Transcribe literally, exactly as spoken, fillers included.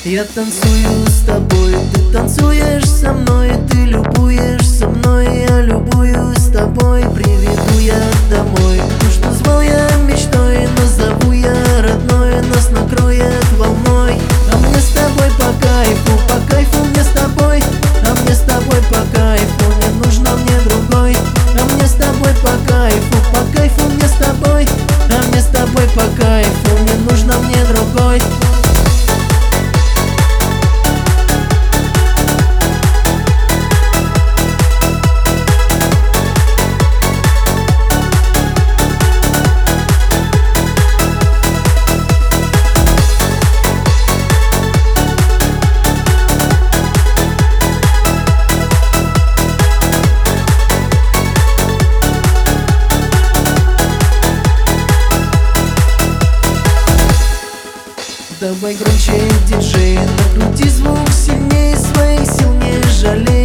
Я танцую с тобой, ты танцуешь со мной, ты любуешься мной, я любуюсь с тобой. Приведу я домой то, что звал я мечтой, назову я родной, нас накроет волной. А мне с тобой по кайфу, по кайфу мне с тобой, а мне с тобой по кайфу, не нужно мне другой. А мне с тобой по кайфу, по кайфу мне с тобой, а мне с тобой по кайфу, не нужно мне другой. Давай громче, диджей, накрути звук сильнее, своих сил не жалей.